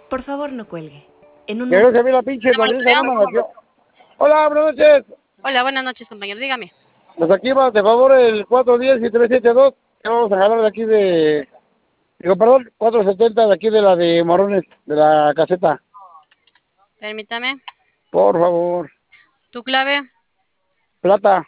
Por favor, no cuelgue. En un Quiero momento. que vi la pinche Lorenza, no me metió. Hola, buenas noches. Hola, buenas noches, compañero. Dígame. Pues aquí va, de favor, el 410 y 372. Que vamos a jalar de aquí de... Digo, perdón, 470 de aquí de la de Morones, de la caseta. Permítame. Por favor. ¿Tu clave? Plata.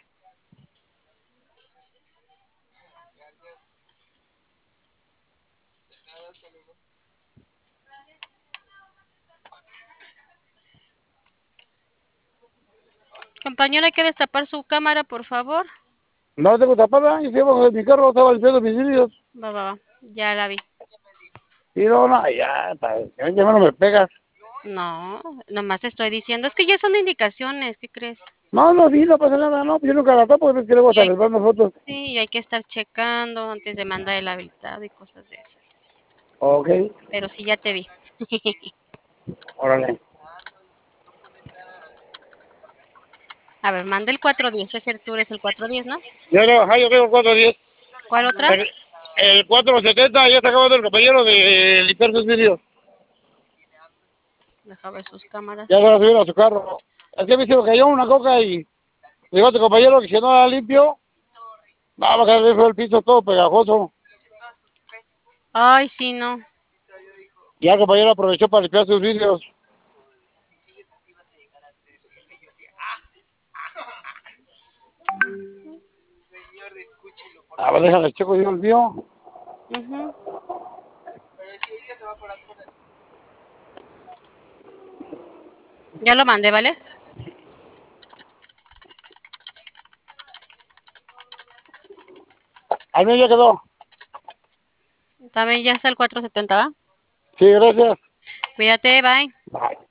Compañero, hay que destapar su cámara, por favor. No tengo tapada, y si bajo de mi carro estaba limpiando mis vidrios. Va. Ya la vi. Y no, no, ya, ya no me pegas. No, nomás te estoy diciendo. Es que ya son indicaciones, ¿qué crees? No, no, sí, no pasa nada, no, yo nunca la tapo, es que luego Y hasta hay, les mando fotos. sí, hay que estar checando antes de mandar el habilitado y cosas de esas. Ok, Pero sí, ya te vi. órale. A ver, manda el 410. Es el, tú eres el 410, ¿no? Yo tengo 410. ¿Cuál otra? El 470 ya está acabando el compañero de limpiar sus vidrios. Deja ver sus cámaras. Ya se va a subir a su carro. Es que me dice que cayó una coca y digo a tu compañero que si no la limpio, va a quedar dentro del piso todo pegajoso. Ay, sí, no. Ya el compañero aprovechó para limpiar sus vidrios. A ver, déjale, checo yo el mío. Ujú. Ya lo mandé, ¿vale? Al mío ya quedó. También ya está el 470, ¿va? Sí, gracias. Cuídate, bye. Bye.